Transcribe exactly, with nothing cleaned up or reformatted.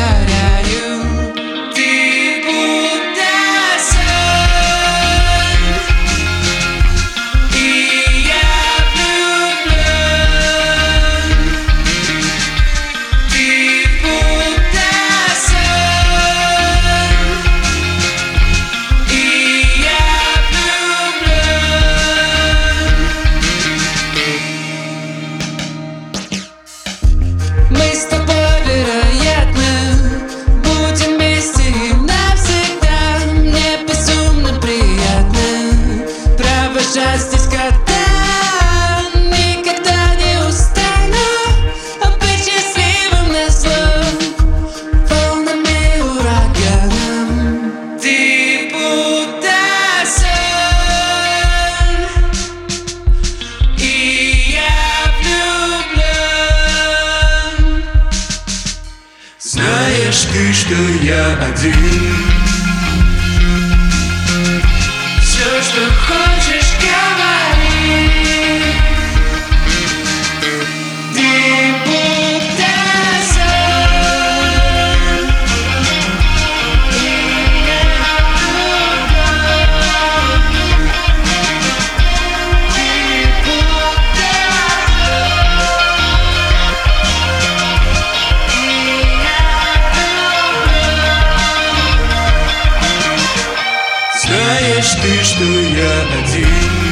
повторяю. Ты будто сон, и я влюблен. Ты будто сон, и я влюблен. Мы с тобой, вероятно, будем вместе навсегда. Мне безумно приятно провожать здесь года. Никогда не устану быть счастливым назло, волнами, ураганом. Ты будто сон, и я влюблен. Знаешь ты, что я один? Все, что хочешь, говори. Ты будто сон, и я влюблен. Ты будто сон. Знаешь ты, что я один?